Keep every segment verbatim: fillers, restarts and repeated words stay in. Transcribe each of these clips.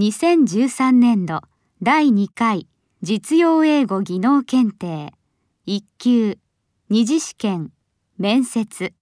にせんじゅうさんねんどだいにかい実用英語技能検定いっ級二次試験面接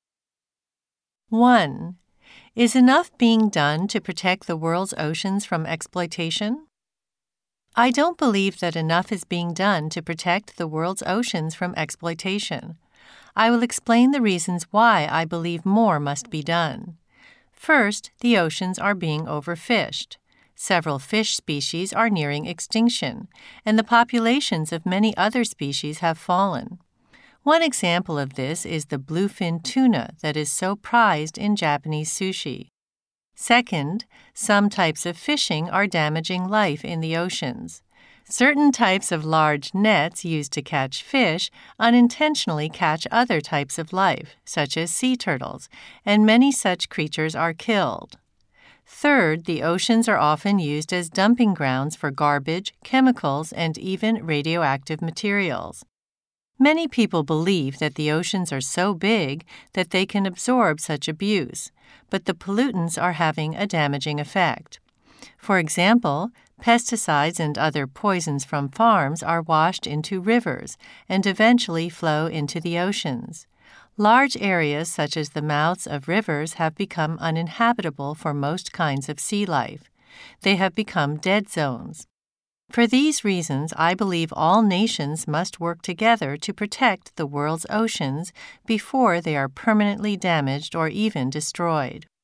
one. Is enough being done to protect the world's oceans from exploitation? I don't believe that enough is being done to protect the world's oceans from exploitation. I will explain the reasons why I believe more must be done. First, the oceans are being overfished. Several fish species are nearing extinction, and the populations of many other species have fallen. One example of this is the bluefin tuna that is so prized in Japanese sushi. Second, some types of fishing are damaging life in the oceans. Certain types of large nets used to catch fish unintentionally catch other types of life, such as sea turtles, and many such creatures are killed. Third, the oceans are often used as dumping grounds for garbage, chemicals, and even radioactive materials. Many people believe that the oceans are so big that they can absorb such abuse, but the pollutants are having a damaging effect. For example, pesticides and other poisons from farms are washed into rivers and eventually flow into the oceans. Large areas such as the mouths of rivers have become uninhabitable for most kinds of sea life. They have become dead zones. For these reasons, I believe all nations must work together to protect the world's oceans before they are permanently damaged or even destroyed.